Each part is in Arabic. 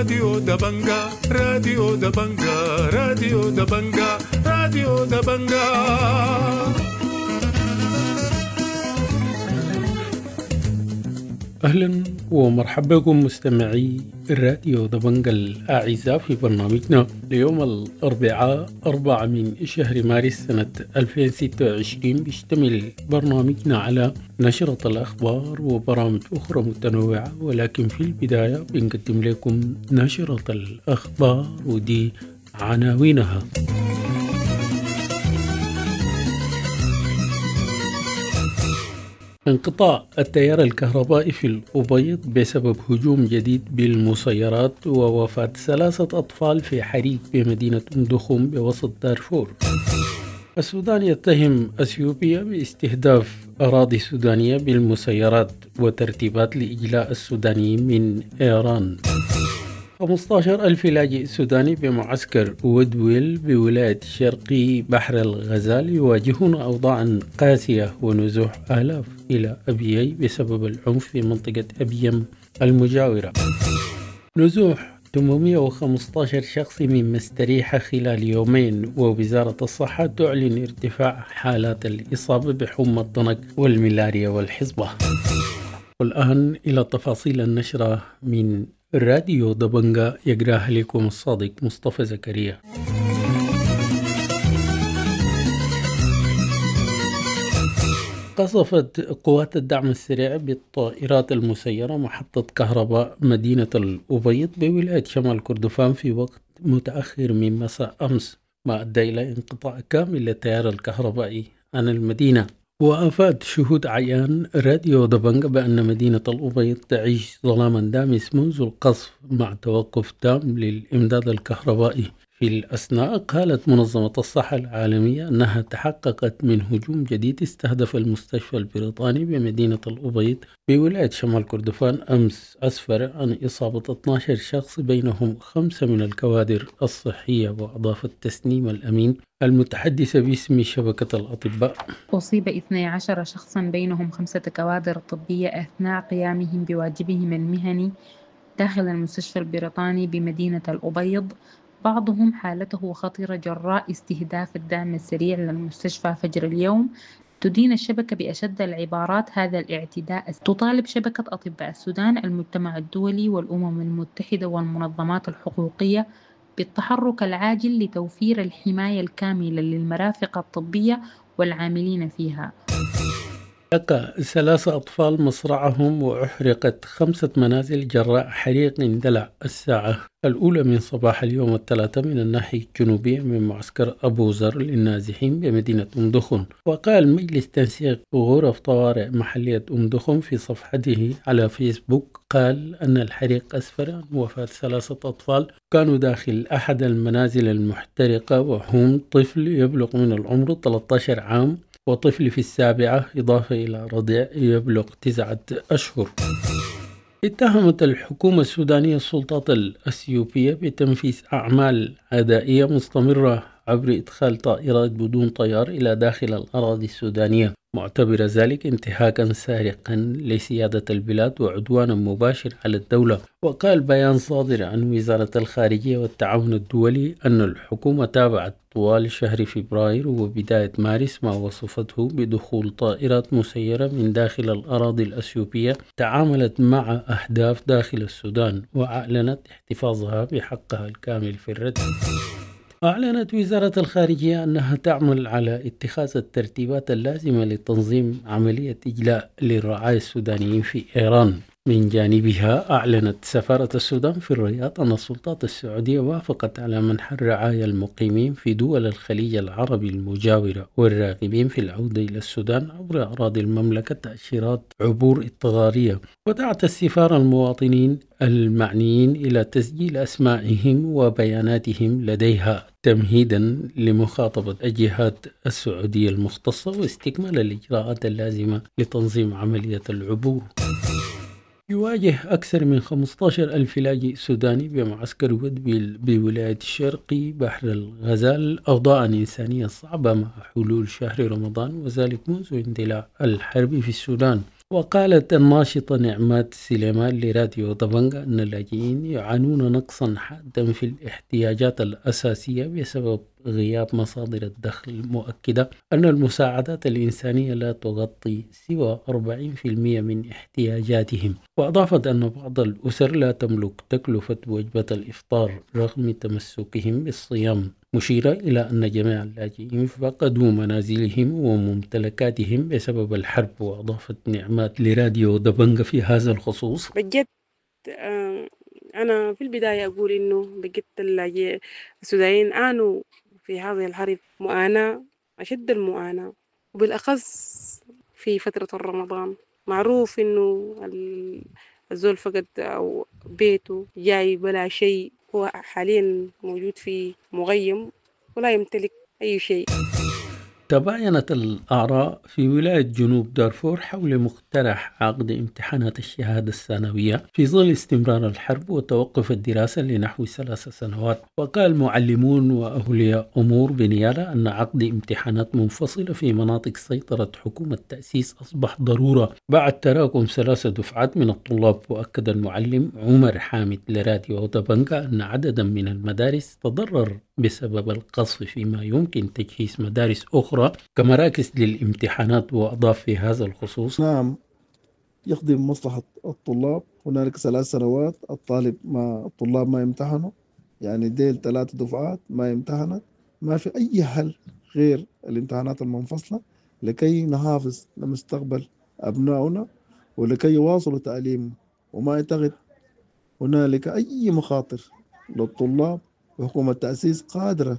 راديو دبنجا راديو دبنجا راديو دبنجا راديو دبنجا. أهلا ومرحبا بكم مستمعي الراديو دبنجا الأعزاء في برنامجنا ليوم الأربعاء 4 من شهر مارس سنة 2026. بيشتمل برنامجنا على نشرة الأخبار وبرامج أخرى متنوعة، ولكن في البداية بنقدم لكم نشرة الأخبار ودي عناوينها. انقطاع التيار الكهربائي في الأبيض بسبب هجوم جديد بالمسيرات، ووفاة 3 أطفال في حريق بمدينة أم دخم بوسط دارفور. السودان يتهم أثيوبيا باستهداف أراضي سودانية بالمسيرات وترتيبات لإجلاء السودانيين من إيران. 15,000 لاجئ سوداني بمعسكر وودويل بولاية شرقي بحر الغزال يواجهون أوضاعا قاسية ونزوح آلاف إلى أبيي بسبب العنف في منطقة أبيم المجاورة. نزوح 815 شخص من مستريحة خلال يومين، ووزارة الصحة تعلن ارتفاع حالات الإصابة بحمى الضنك والملاريا والحصبة. والآن إلى تفاصيل النشرة من راديو دبنجا، يقراها لكم الصادق مصطفى زكريا. قصفت قوات الدعم السريع بالطائرات المسيرة محطة كهرباء مدينة الأبيض بولاية شمال كردفان في وقت متأخر من مساء أمس، ما أدى إلى انقطاع كامل للتيار الكهربائي عن المدينة. وأفاد شهود عيان راديو دبنجا بأن مدينة الأبيض تعيش ظلاما دامس منذ القصف مع توقف تام للإمداد الكهربائي. في الأثناء قالت منظمة الصحة العالمية أنها تحققت من هجوم جديد استهدف المستشفى البريطاني بمدينة الأبيض بولاية شمال كردفان أمس، أسفر عن إصابة 12 شخص بينهم 5 من الكوادر الصحية. وأضافت تسنيم الأمين المتحدثة باسم شبكة الأطباء: أصيب 12 شخصا بينهم 5 كوادر طبية أثناء قيامهم بواجبهم المهني داخل المستشفى البريطاني بمدينة الأبيض، بعضهم حالته خطيرة جراء استهداف الدعم السريع للمستشفى فجر اليوم. تدين الشبكة بأشد العبارات هذا الاعتداء. تطالب شبكة أطباء السودان المجتمع الدولي والأمم المتحدة والمنظمات الحقوقية بالتحرك العاجل لتوفير الحماية الكاملة للمرافق الطبية والعاملين فيها. لقى 3 أطفال مصرعهم، وأحرقت 5 منازل جراء حريق اندلع الساعة الأولى من صباح اليوم الثلاثاء من الناحية الجنوبية من معسكر أبو زر للنازحين بمدينة أم دخن. وقال مجلس تنسيق غرف طوارئ محلية أم دخن في صفحته على فيسبوك، قال أن الحريق أسفر عن وفاة 3 أطفال كانوا داخل أحد المنازل المحترقة، وهم طفل يبلغ من العمر 13 عام وطفل في 7، إضافة إلى رضيع يبلغ 9 أشهر. اتهمت الحكومة السودانية السلطات الأثيوبية بتنفيذ أعمال عدائية مستمرة عبر إدخال طائرات بدون طيار إلى داخل الأراضي السودانية، معتبر ذلك انتهاكا سارقا لسيادة البلاد وعدوانا مباشر على الدولة. وقال بيان صادر عن وزارة الخارجية والتعاون الدولي أن الحكومة تابعت طوال شهر فبراير وبداية مارس ما وصفته بدخول طائرات مسيرة من داخل الأراضي الأثيوبية تعاملت مع أهداف داخل السودان، وأعلنت احتفاظها بحقها الكامل في الرد. أعلنت وزارة الخارجية أنها تعمل على اتخاذ الترتيبات اللازمة لتنظيم عملية إجلاء للرعايا السودانيين في إيران. من جانبها أعلنت سفارة السودان في الرياض أن السلطات السعودية وافقت على منح الرعايا المقيمين في دول الخليج العربي المجاورة والراغبين في العودة إلى السودان عبر أراضي المملكة تأشيرات عبور اضطرارية. ودعت السفارة المواطنين المعنيين إلى تسجيل أسمائهم وبياناتهم لديها تمهيدا لمخاطبة الجهات السعودية المختصة واستكمال الإجراءات اللازمة لتنظيم عملية العبور. يواجه أكثر من 15,000 لاجئ سوداني بمعسكر وودويل بولاية الشرقي بحر الغزال أوضاعا إنسانية صعبة مع حلول شهر رمضان، وذلك منذ اندلاع الحرب في السودان. وقالت الناشطة نعمات سليمان لراديو طبنجة أن اللاجئين يعانون نقصا حادا في الاحتياجات الأساسية بسبب غياب مصادر الدخل، مؤكدة أن المساعدات الإنسانية لا تغطي سوى 40% من احتياجاتهم. وأضافت أن بعض الأسر لا تملك تكلفة وجبة الإفطار رغم تمسكهم بالصيام، مشيرة إلى أن جميع اللاجئين فقدوا منازلهم وممتلكاتهم بسبب الحرب. وأضافت نعمات لراديو دبنجة في هذا الخصوص: بجد أنا في البداية أقول إنه بجد السودانيين عانوا في هذه الحرب معاناة أشد المعاناة، وبالأخص في فترة رمضان. معروف إنه الزول فقد أو بيته جاي بلا شيء، هو حاليا موجود في مغيم ولا يمتلك أي شيء. تباينت الآراء في ولاية جنوب دارفور حول مقترح عقد امتحانات الشهادة الثانوية في ظل استمرار الحرب وتوقف الدراسة لنحو 3 سنوات. وقال معلمون وأولياء أمور بنيالة أن عقد امتحانات منفصلة في مناطق سيطرة حكومة التأسيس أصبح ضرورة بعد تراكم 3 دفعات من الطلاب. وأكد المعلم عمر حامد لراديو طبنجة أن عددا من المدارس تضرر بسبب القصف فيما يمكن تجهيز مدارس أخرى كمراكز للامتحانات. وأضاف في هذا الخصوص: نعم، يخدم مصلحة الطلاب. هنالك 3 سنوات الطلاب ما يمتحنوا، يعني ديل 3 دفعات ما يمتحنت. ما في أي حل غير الامتحانات المنفصلة لكي نحافظ لمستقبل أبنائنا ولكي يواصلوا تعليمهم، وما يعتقد هنالك أي مخاطر للطلاب. وحكومة التأسيس قادرة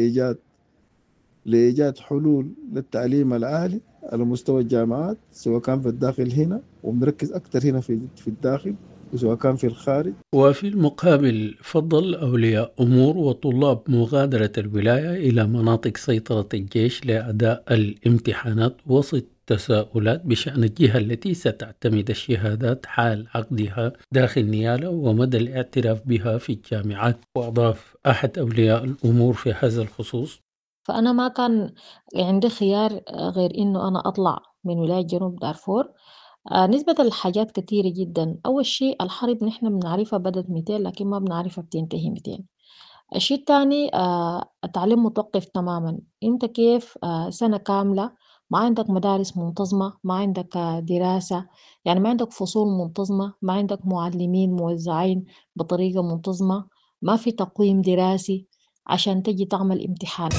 لإيجاد حلول للتعليم العالي على مستوى الجامعات، سواء كان في الداخل هنا، وبنركز أكثر هنا في الداخل، وسواء كان في الخارج. وفي المقابل فضل أولياء أمور وطلاب مغادرة الولاية إلى مناطق سيطرة الجيش لأداء الامتحانات وسط تساؤلات بشأن الجهة التي ستعتمد الشهادات حال عقدها داخل نيالة ومدى الاعتراف بها في الجامعات. وأضاف أحد أولياء الأمور في هذا الخصوص: فأنا ما كان عندي خيار غير إنه أنا أطلع من ولاية جنوب دارفور. نسبة الحاجات كتيرة جدا. أول شيء الحرب نحن بنعرفها بدت 200 لكن ما بنعرفها بتنتهي 200. الشيء التاني التعليم متوقف تماما. انت كيف سنة كاملة ما عندك مدارس منتظمة، ما عندك دراسة، يعني ما عندك فصول منتظمة، ما عندك معلمين موزعين بطريقة منتظمة، ما في تقويم دراسي عشان تجي تعمل امتحان.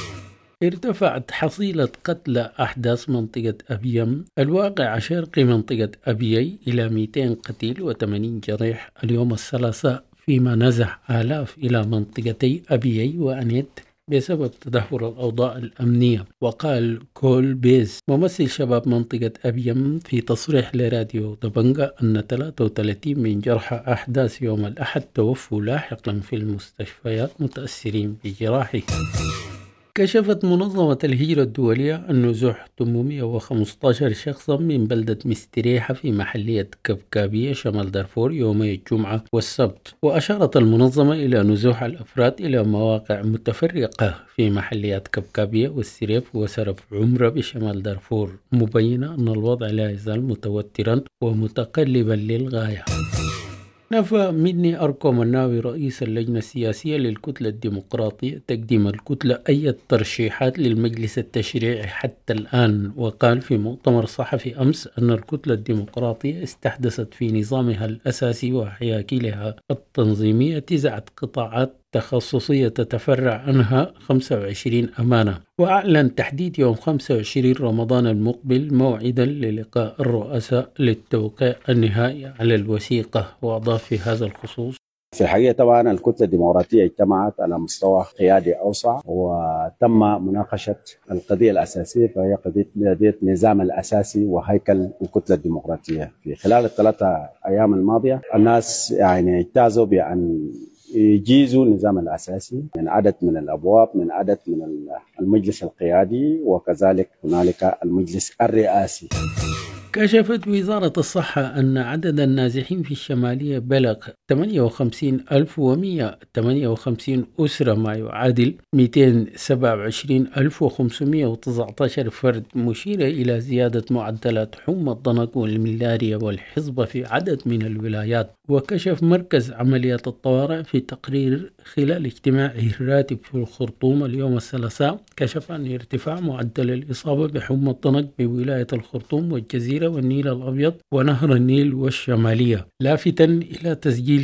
ارتفعت حصيلة قتلى أحداث منطقة أبيم الواقع شرق منطقة أبيي إلى 200 قتيل و80 جريح اليوم الثلاثاء، فيما نزح آلاف إلى منطقتي أبيي وأنيت بسبب تدهور الأوضاع الأمنية. وقال كول بيز ممثل شباب منطقة أبيم في تصريح لراديو طبنجة أن 33 من جرحى أحداث يوم الأحد توفوا لاحقا في المستشفيات متأثرين بجراحه. كشفت منظمة الهجرة الدولية أن نزوح 815 شخصا من بلدة مستريحة في محلية كبكابية شمال دارفور يومي الجمعة والسبت. وأشارت المنظمة إلى نزوح الأفراد إلى مواقع متفرقة في محليات كبكابية والسريف وسرف عمرة بشمال دارفور، مبينة أن الوضع لا يزال متوترا ومتقلبا للغاية. نفى مني أركم الناوي رئيس اللجنة السياسية للكتلة الديمقراطية تقديم الكتلة أي ترشيحات للمجلس التشريعي حتى الآن. وقال في مؤتمر صحفي أمس أن الكتلة الديمقراطية استحدثت في نظامها الأساسي وحياكلها التنظيمية 9 قطاعات تخصصية تتفرع عنها 25 أمانة. وأعلن تحديد يوم 25 رمضان المقبل موعدا للقاء الرؤساء للتوقيع النهائي على الوثيقة. وأضاف في هذا الخصوص: في الحقيقة طبعا الكتلة الديمقراطية اجتمعت على مستوى قيادي أوسع وتم مناقشة القضية الأساسية، فهي قضية النظام الأساسي وهيكل الكتلة الديمقراطية. في خلال ال3 أيام الماضية الناس يعني اجتازوا بأن يجيزوا النظام الأساسي من عدد من الأبواب، من عدد من المجلس القيادي، وكذلك هنالك المجلس الرئاسي. كشفت وزارة الصحة أن عدد النازحين في الشمالية بلغ 58,158 أسرة، ما يعادل 227,519 فرد، مشيرة إلى زيادة معدلات حمى الضنك والملاريا والحصبة في عدد من الولايات. وكشف مركز عمليات الطوارئ في تقرير خلال اجتماعه الراتب في الخرطوم اليوم الثلاثاء، كشف عن ارتفاع معدل الإصابة بحمى الضنك بولاية الخرطوم والجزيرة والنيل الأبيض ونهر النيل والشمالية، لافتا إلى تسجيل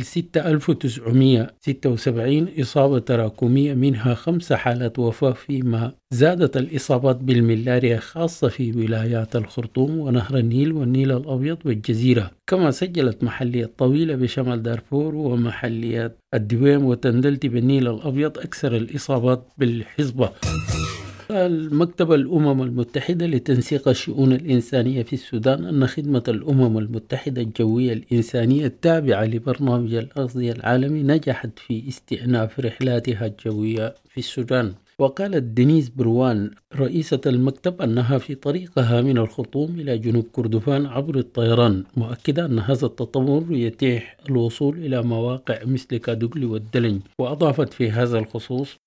6976 إصابة تراكمية، منها 5 حالات وفاة، فيما زادت الإصابات بالملاريا خاصة في ولايات الخرطوم ونهر النيل والنيل الأبيض والجزيرة. كما سجلت محلية طويلة بشمال دارفور ومحليات الدويم وتندلتي بالنيل الأبيض أكثر الإصابات بالحصبة. المكتب الأمم المتحدة لتنسيق الشؤون الإنسانية في السودان أن خدمة الأمم المتحدة الجوية الإنسانية التابعة لبرنامج الأغذية العالمي نجحت في استئناف رحلاتها الجوية في السودان. وقالت دينيس بروان رئيسة المكتب أنها في طريقها من الخرطوم إلى جنوب كردفان عبر الطيران، مؤكدة أن هذا التطور يتيح الوصول إلى مواقع مثل كادوغلي والدلنج. وأضافت في هذا الخصوص: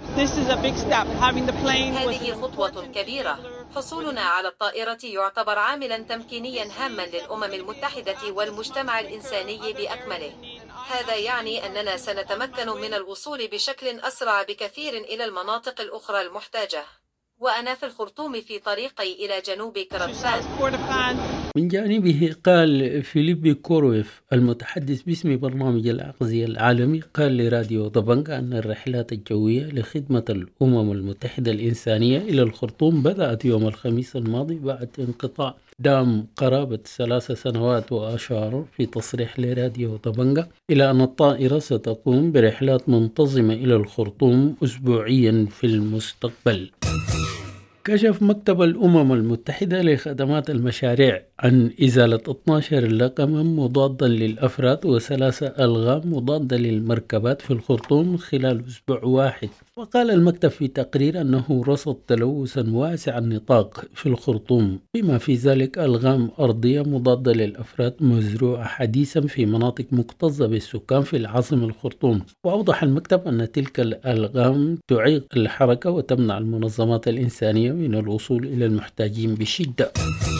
هذه خطوة كبيرة. حصولنا على الطائرة يعتبر عاملا تمكينيا هاما للأمم المتحدة والمجتمع الإنساني بأكمله. هذا يعني أننا سنتمكن من الوصول بشكل أسرع بكثير إلى المناطق الأخرى المحتاجة. وأنا في الخرطوم في طريقي إلى جنوب كردفان. من جانبه قال فيليبي كورويف المتحدث باسم برنامج الأغذية العالمي قال لراديو ضبنجة أن الرحلات الجوية لخدمة الأمم المتحدة الإنسانية إلى الخرطوم بدأت يوم الخميس الماضي بعد انقطاع دام قرابة 3 سنوات. وأشار في تصريح لراديو ضبنجة إلى أن الطائرة ستقوم برحلات منتظمة إلى الخرطوم أسبوعيا في المستقبل. كشف مكتب الأمم المتحدة لخدمات المشاريع عن إزالة 12 لقما مضادا للأفراد و3 ألغام مضادة للمركبات في الخرطوم خلال أسبوع واحد. وقال المكتب في تقرير أنه رصد تلوثا واسع النطاق في الخرطوم، بما في ذلك ألغام أرضية مضادة للأفراد مزروعة حديثا في مناطق مكتظة بالسكان في العاصمة الخرطوم. وأوضح المكتب أن تلك الألغام تعيق الحركة وتمنع المنظمات الإنسانية من الوصول إلى المحتاجين بشدة.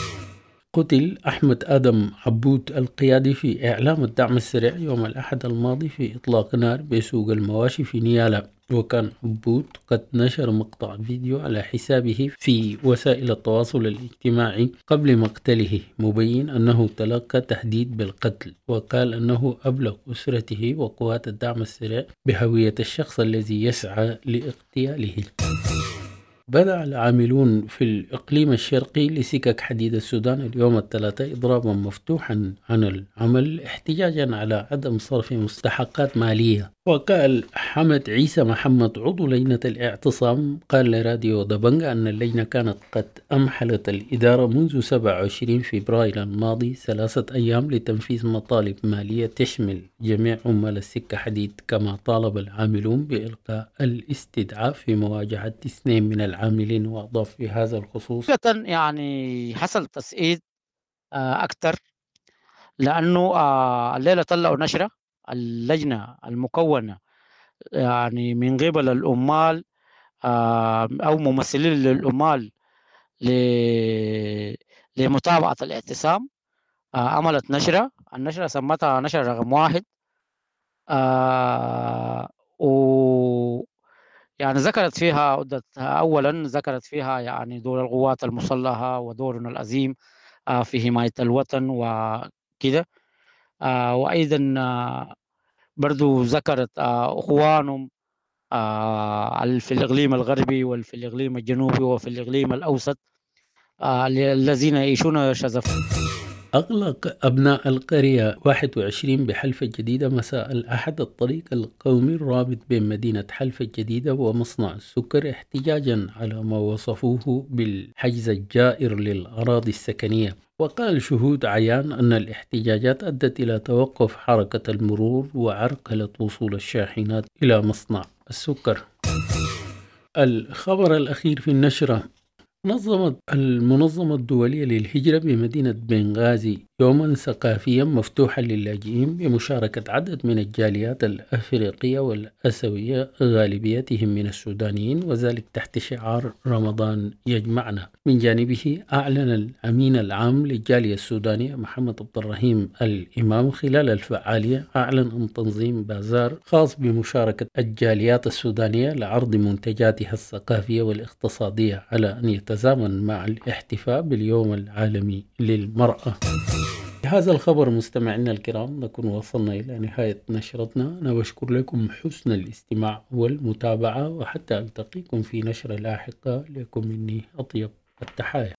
قتل أحمد آدم عبود القيادي في إعلام الدعم السريع يوم الأحد الماضي في إطلاق نار بسوق المواشي في نيالا. وكان عبود قد نشر مقطع فيديو على حسابه في وسائل التواصل الاجتماعي قبل مقتله، مبين أنه تلقى تهديد بالقتل. وقال أنه أبلغ أسرته وقوات الدعم السريع بهوية الشخص الذي يسعى لاغتياله. بدأ العاملون في الإقليم الشرقي لسكك حديد السودان اليوم الثلاثاء إضرابا مفتوحا عن العمل احتجاجا على عدم صرف مستحقات مالية. وقال حمد عيسى محمد عضو لجنة الاعتصام قال لراديو ضبنجة أن اللجنة كانت قد أمحلت الإدارة منذ 27 فبراير الماضي 3 أيام لتنفيذ مطالب مالية تشمل جميع عمال السكة حديد. كما طالب العاملون بإلقاء الاستدعاء في مواجهة 2 من العاملين. وأضاف في هذا الخصوص: يعني حصل تسعيد أكثر، لأنه الليلة طلعوا نشرة اللجنة المكونة يعني من قبل الأمال أو ممثلين للأمال لمتابعة الاعتصام. عملت نشرة، النشرة سمتها نشرة رقم 1. يعني ذكرت فيها أولا ذكرت فيها يعني دور القوات المسلحة ودورنا العظيم في حماية الوطن وكده. وأيضا برضو ذكرت أخوانهم في الإقليم الغربي وفي الإقليم الجنوبي وفي الإقليم الأوسط الذين يعيشون شظف. أغلق أبناء القرية 21 بحلفة الجديدة مساء الأحد الطريق القومي الرابط بين مدينة حلفة الجديدة ومصنع السكر احتجاجا على ما وصفوه بالحجز الجائر للأراضي السكنية. وقال شهود عيان أن الاحتجاجات أدت إلى توقف حركة المرور وعرقلة وصول الشاحنات إلى مصنع السكر. الخبر الأخير في النشرة: نظمت المنظمة الدولية للهجرة بمدينة بنغازي يوما ثقافيا مفتوحا للاجئين بمشاركة عدد من الجاليات الأفريقية والآسيوية غالبيتهم من السودانيين، وذلك تحت شعار رمضان يجمعنا. من جانبه أعلن الأمين العام للجالية السودانية محمد عبد الرحيم الإمام خلال الفعالية عن تنظيم بازار خاص بمشاركة الجاليات السودانية لعرض منتجاتها الثقافية والاقتصادية على أن يتزامن مع الاحتفاء باليوم العالمي للمرأة. بهذا الخبر مستمعينا الكرام نكون وصلنا إلى نهاية نشرتنا. أنا بشكر لكم حسن الاستماع والمتابعة، وحتى ألتقيكم في نشرة لاحقة لكم مني أطيب التحايا.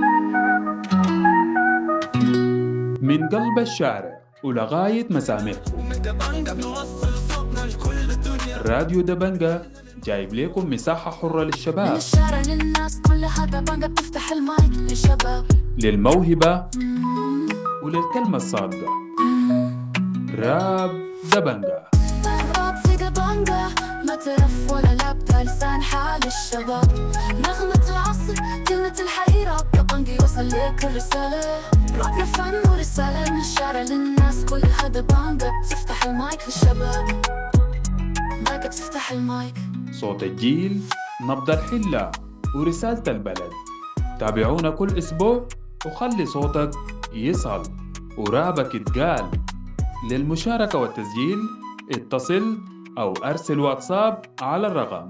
من قلب الشارع ولغاية مسامعكم، راديو دبنجة جايب لكم مساحة حرة للشباب، من الشارع للناس كلها. دبنجة بتفتح المايك للشباب، للموهبة وللكلمة الصادقة. راب دبنجة، راب في دبنجة، ما ترف ولا لعبة، لسان حال الشباب، نغمة العصر، كلمة الحي. راب دبنجة يوصل لك الرسالة، رابنا فن ورسالة، من الشارع للناس كلها. دبنجة بتفتح المايك للشباب، دبنجة بتفتح المايك. صوت الجيل، نبض الحلة ورسالة البلد. تابعونا كل أسبوع وخلي صوتك يصل ورابك يتقال. للمشاركة والتسجيل اتصل أو أرسل واتساب على الرقم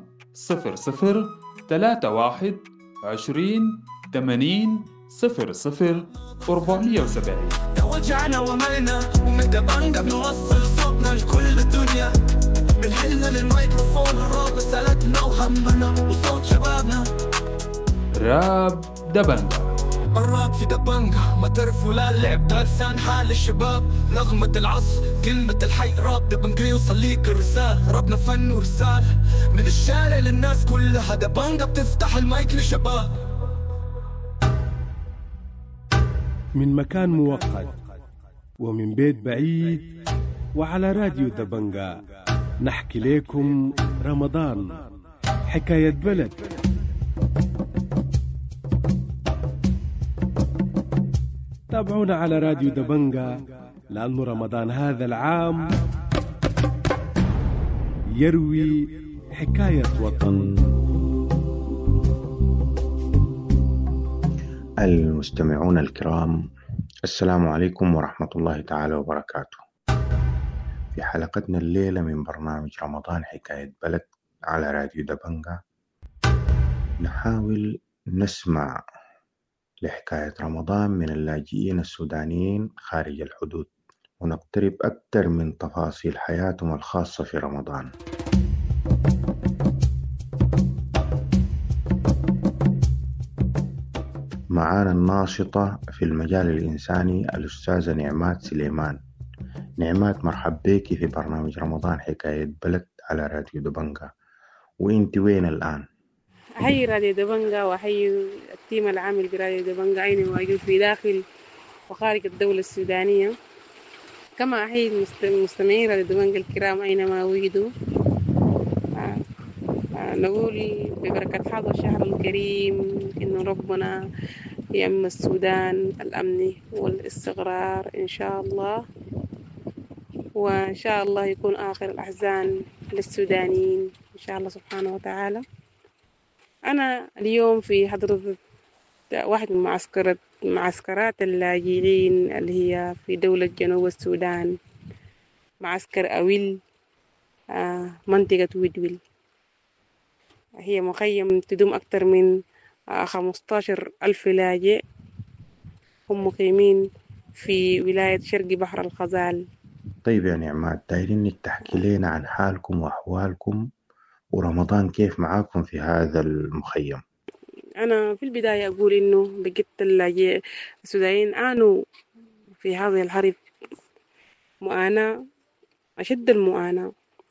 0031 20 80 00 470. توجعنا وملنا ومن دبنجة بنوصل صوتنا لكل الدنيا، بنحلنا للميكروفون الراب رسالتنا وهمنا وصوت شبابنا. راب دبنجة، الراب في دبنجة، ما تعرف ولا اللعب، ده لسان حال الشباب، نغمة العصر، كلمة الحي. راب دبنجة يوصل ليك الرسالة، رابنا فن ورسالة، من الشارع للناس كلها. دبنجة بتفتح المايك للشباب، من مكان موقت ومن بيت بعيد، وعلى راديو دبنجة نحكي لكم رمضان حكاية بلد. تابعونا على راديو دبنجة، لأنه رمضان هذا العام يروي حكاية وطن. المستمعون الكرام، السلام عليكم ورحمة الله تعالى وبركاته. في حلقتنا الليلة من برنامج رمضان حكاية بلد على راديو دبنجة، نحاول نسمع لحكاية رمضان من اللاجئين السودانيين خارج الحدود، ونقترب أكثر من تفاصيل حياتهم الخاصة في رمضان. معانا الناشطة في المجال الإنساني الأستاذة نعمات سليمان. نعمات، مرحب بيكي في برنامج رمضان حكاية بلد على راديو دبنجة. وإنت وين الآن؟ أحيي راديو دبنجة وأحيي التيم العامل براديو دبنجة أين موجود في داخل وخارج الدولة السودانية. كما أحيي المستمعين راديو دبنجة الكرام أينما وجدوا. نقول ببركة هذا الشهر الكريم إنه ربنا يأمن السودان الأمن والاستقرار إن شاء الله، وإن شاء الله يكون آخر الأحزان للسودانيين إن شاء الله سبحانه وتعالى. أنا اليوم في حضرة واحد من معسكرات اللاجئين اللي هي في دولة جنوب السودان، معسكر أويل، منطقة ويدويل. هي مخيم تدوم أكثر من 15,000 لاجئ، هم مقيمين في ولاية شرق بحر الخزال. طيب يا نعمات، دايرين تحكي لنا عن حالكم وأحوالكم ورمضان كيف معاكم في هذا المخيم. أنا في البداية أقول إنه بقيت اللاجئ السودانيين آنوا في هذه الحرب معاناة أشد المعاناة،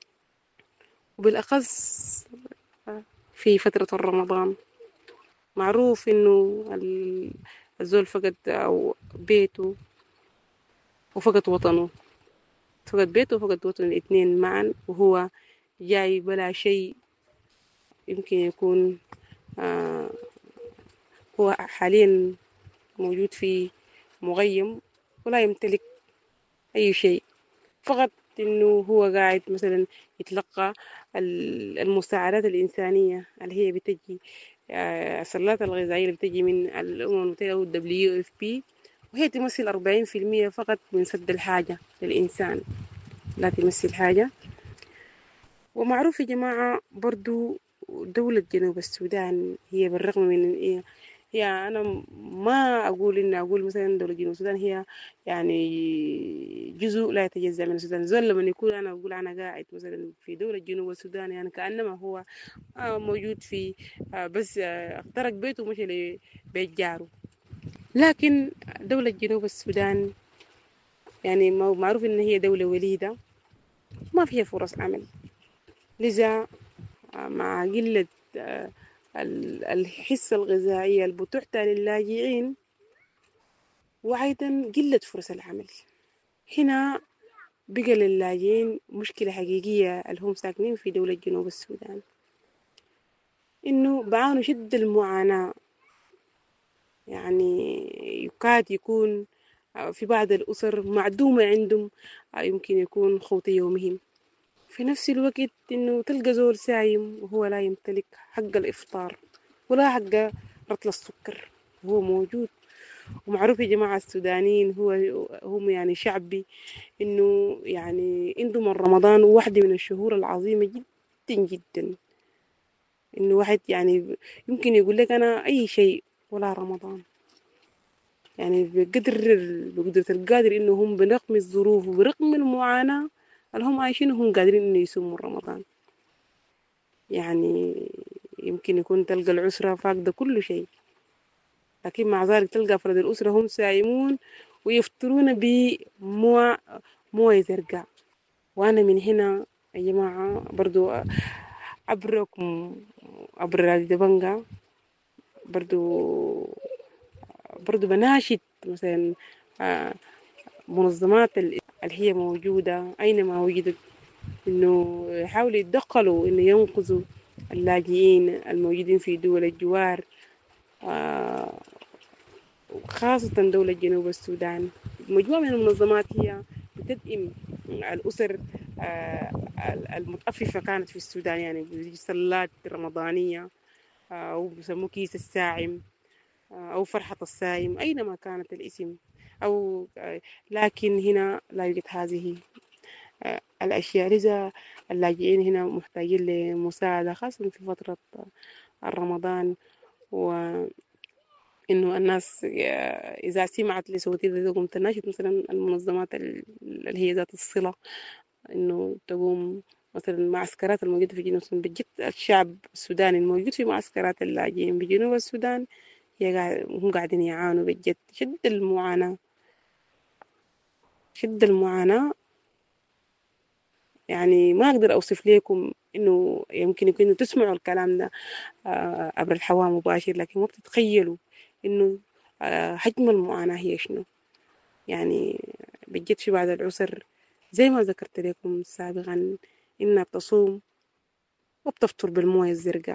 وبالأخص في فترة رمضان. معروف إنه الزول فقد أو بيته وفقد وطنه، فقد بيته وفقد وطنه الاثنين معا، وهو جاي بلا شيء يمكن يكون هو حاليا موجود في مغيم ولا يمتلك أي شيء، فقط إنه هو قاعد مثلا يتلقى المساعدات الإنسانية اللي هي بتجي، السلات الغذائية اللي بتجي من الأمم المتحدة أو WFP، وهي تمثل 40% فقط من سد الحاجة للإنسان، لا تمثل حاجة. ومعروف يا جماعة برضو دولة جنوب السودان هي بالرغم من إيه، هي أنا ما أقول مثلا دولة جنوب السودان هي يعني جزء لا يتجزأ من السودان. زول لما يكون أنا أقول أنا قاعد مثلا في دولة جنوب السودان يعني كأنما هو موجود في بس اخترق بيته ومشي لبيت جاره. لكن دولة جنوب السودان يعني معروف إن هي دولة وليدة ما فيها فرص عمل، لذا مع قلة الحصة الغذائية اللي بتعطى للاجئين، وأيضا قلة فرص العمل، هنا بقى للاجئين مشكلة حقيقية اللي هم ساكنين في دولة جنوب السودان، إنه بعانوا شد المعاناة. يعني يكاد يكون في بعض الأسر معدومة عندهم يمكن يكون خوت يومهم. في نفس الوقت إنه تلقى زول سايم وهو لا يمتلك حق الإفطار ولا حق رطل السكر، هو موجود. ومعروف يا جماعة السودانيين هم يعني شعبي إنه يعني عندهم رمضان واحدة من الشهور العظيمة جدا جدا، إنه واحد يعني يمكن يقول لك أنا أي شيء ولا رمضان، يعني بقدرة القادر إنه هم برغم الظروف وبرغم المعاناة اللي هم عايشين هم قادرين إنه يسموا رمضان. يعني يمكن يكون تلقى العسرة فاقدة كل شيء، لكن مع ذلك تلقى أفراد الأسرة هم سايمون ويفطرون بموية زرقاء. وأنا من هنا يا جماعة برضو عبركم عبر راديو دبنجة برضو بناشد مثلا منظمات اللي هي موجودة أينما وجدت إنه يحاولوا يتدخلوا إنه ينقذوا اللاجئين الموجودين في دول الجوار، خاصة دولة جنوب السودان. مجموعة من المنظمات هي بتدعم الأسر المتأففة كانت في السودان، يعني بسلات رمضانية أو بسموه كيس الساعم أو فرحة السايم أينما كانت الاسم أو لكن هنا لا يوجد هذه الأشياء. لذا اللاجئين هنا محتاجين لمساعدة خاصة في فترة رمضان، وإنه الناس إذا سمعت لصوتي تقوم تناشد مثلا المنظمات اللي هي ذات الصلة إنه تقوم مثلا معسكرات الموجودة في جنوب السودان. بجد الشعب السوداني الموجود في معسكرات اللاجئين بجنوب السودان هم قاعدين يعانوا بجد شد المعاناة. يعني ما أقدر أوصف لكم إنه يمكن يكونوا تسمعوا الكلام ده عبر الهواء مباشر، لكن ما بتتخيلوا إنه حجم المعاناة هي شنو. يعني بجد في بعض الأسر زي ما ذكرت لكم سابقا إنها بتصوم وبتفطر بالموية الزرقاء،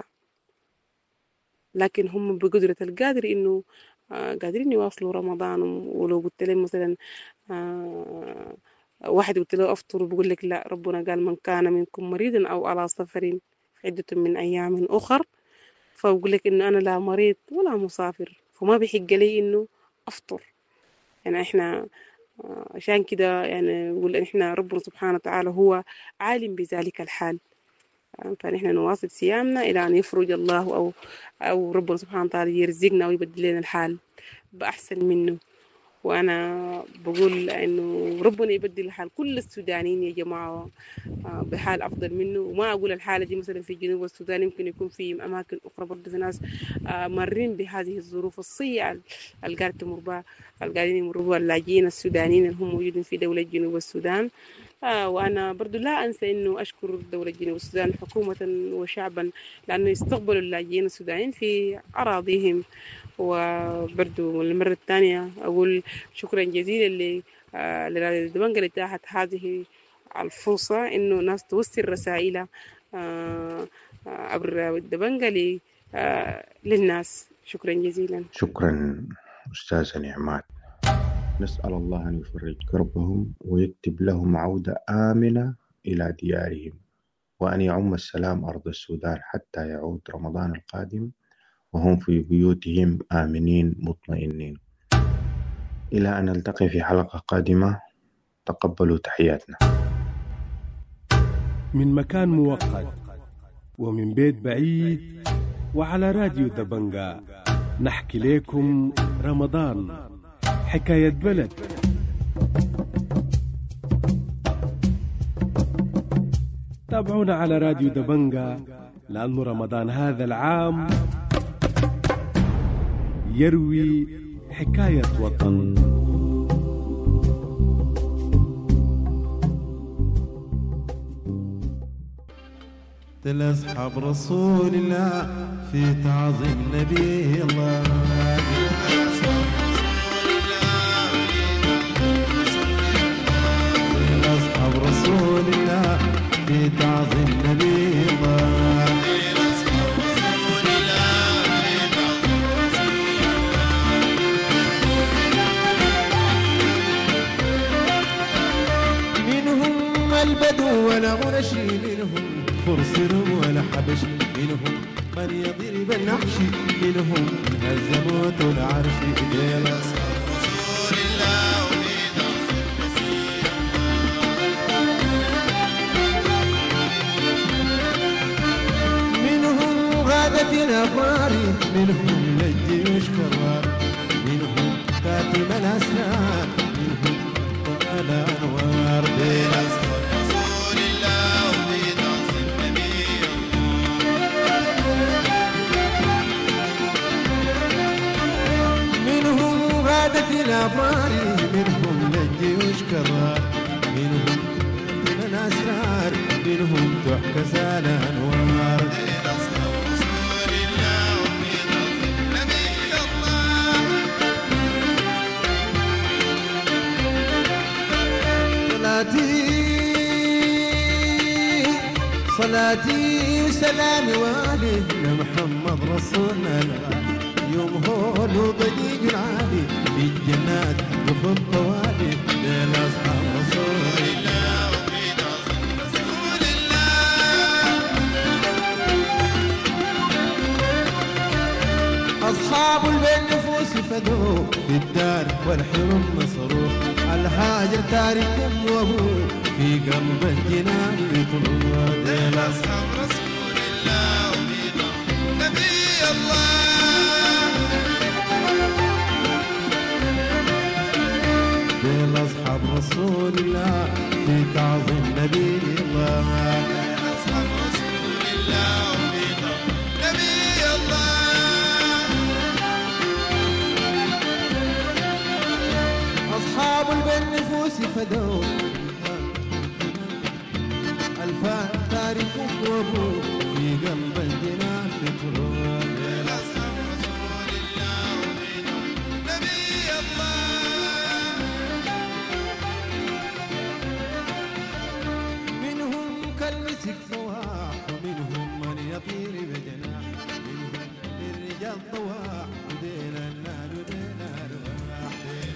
لكن هم بقدرة القادر إنه قادرين يواصلوا رمضان. ولو قلت لهم مثلا واحد قلت له أفطر بيقول لك لا، ربنا قال من كان منكم مريضا أو على سفر عدة من أيام أخر، فأقول لك إنه أنا لا مريض ولا مسافر فما بيحق لي إنه أفطر. يعني إحنا عشان كده يعني نقول إن إحنا ربنا سبحانه وتعالى هو عالم بذلك الحال، فنحن نواصل صيامنا إلى أن يفرج الله أو ربنا سبحانه وتعالى يرزقنا ويبدل لنا الحال بأحسن منه. وأنا بقول إنه ربنا يبدل الحال كل السودانيين يا جماعة بحال أفضل منه. وما أقول الحالة دي مثلا في جنوب السودان، يمكن يكون في أماكن أخرى برضه في ناس مرين بهذه الظروف السيئة القاعدين يمروا بها اللاجئين السودانيين اللي هم موجودين في دولة جنوب السودان. وأنا برضو لا أنسى إنه أشكر دولة جنوب السودان حكومة وشعبا لأنه يستقبلوا اللاجئين السودانيين في أراضيهم. وبرضو المرة الثانية أقول شكرا جزيلا لراديو دبنجة اللي اتاحت هذه الفرصة إنه ناس توصل رسائل عبر دبنجة للناس. شكرا جزيلا. شكرا أستاذة نعمات. نسأل الله أن يفرج كربهم ويكتب لهم عودة آمنة إلى ديارهم، وأن يعم السلام أرض السودان حتى يعود رمضان القادم وهم في بيوتهم آمنين مطمئنين. إلى أن نلتقي في حلقة قادمة، تقبلوا تحياتنا. من مكان مؤقت ومن بيت بعيد وعلى راديو دبنجا نحكي لكم رمضان حكاية بلد. تابعونا على راديو دبنجا، لأنه رمضان هذا العام يروي حكاية وطن. أصحاب رسول الله في تعظيم نبي الله. أصحاب رسول الله في تعظيم نبي الله. منهم البدو ولا غنشي، منهم فرسهم ولا حبش، منهم من يضرب النحش، منهم هزموت العرش. ديل أصحاب رسول الله وفي تعظيم نبي الله. منهم غادة الأفرار، منهم للجيوش كرار، منهم كاتم الأسرار، منهم طال الأنوار. ديل أصحاب رسول الله وفي تعظيم نبي الله. منهم غادة الأفرار، منهم للجيوش كرار، منهم من الأسرار، منهم تحكس الأنوار. أصحاب رسول الله وفي تعظيم نبي الله. صلاتي وسلامي والي لمحمد رسولنا الغالي، يوم هول وضجيج العالي في الجنات وفي الطوالي. ديل أصحاب رسول الله وفي تعظيم رسول الله. أصحاب البين نفوس فدوا في الدار والحرم نصروه، الهاجر تاركهم وابوه في قلب الجنان يطلوه. ديل أصحاب رسول الله وفي تعظيم نبي الله. ديل أصحاب رسول الله في تعظيم نبي الله. ديل أصحاب رسول الله وفي تعظيم نبي الله. أصحاب البنفوس فدوا الفان تاركهم وابوه في قلب الجنان بتروح. ديل أصحاب رسول الله وفي تعظيم نبي الله. منهم كالمسك فواح، ومنهم من يطير بجناح، منهم للرجال ضواح، ودين النار ودين الرواح.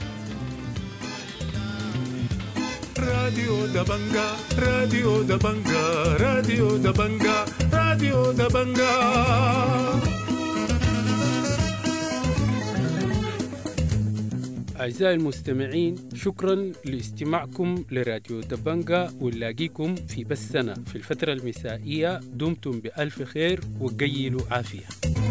راديو دبنجا، راديو دبنجا، راديو دبنجا، راديو دبنجا. أعزائي المستمعين، شكرا لاستماعكم لراديو دبنجا، ونلاقيكم في بس سنة في الفترة المسائية. دمتم بألف خير وقيلوا عافية.